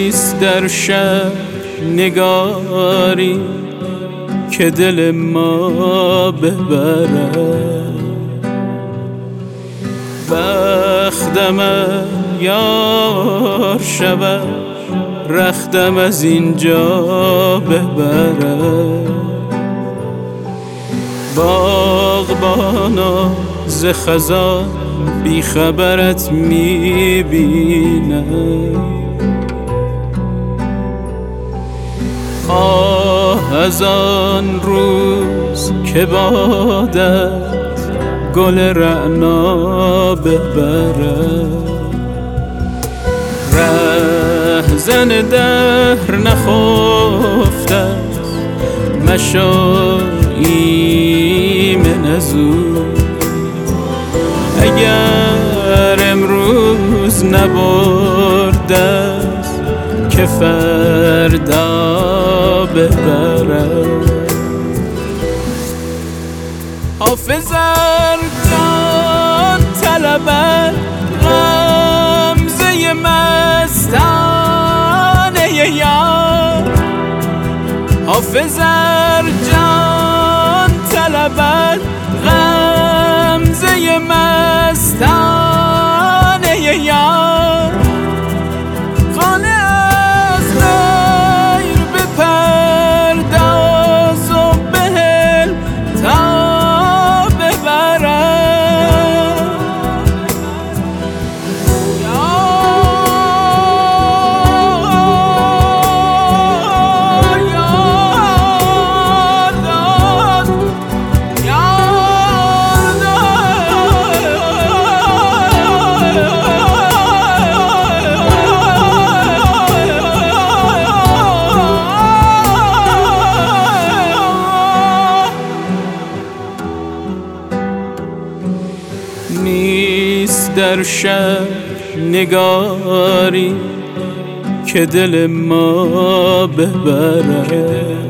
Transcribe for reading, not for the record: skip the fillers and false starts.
نیست در شهر نگاری که دل ما ببرد. بختم یار شود رختم از اینجا ببرد. باغبانا ز خزان بی خبرت میبینم. آه از آن روز که بادت گل رعنا ببرد. رهزن دهر نخفته مشو ایمن از او. اگر امروز نبرده که فردا ببرد. حافظ جان طلبد غمزه مستانه یار. حافظ جان طلبد غمزه مستانه یار. خانه از غیر بپرداز و بهل تا ببرد. نیست در شهر نگاری که دل ما ببرد.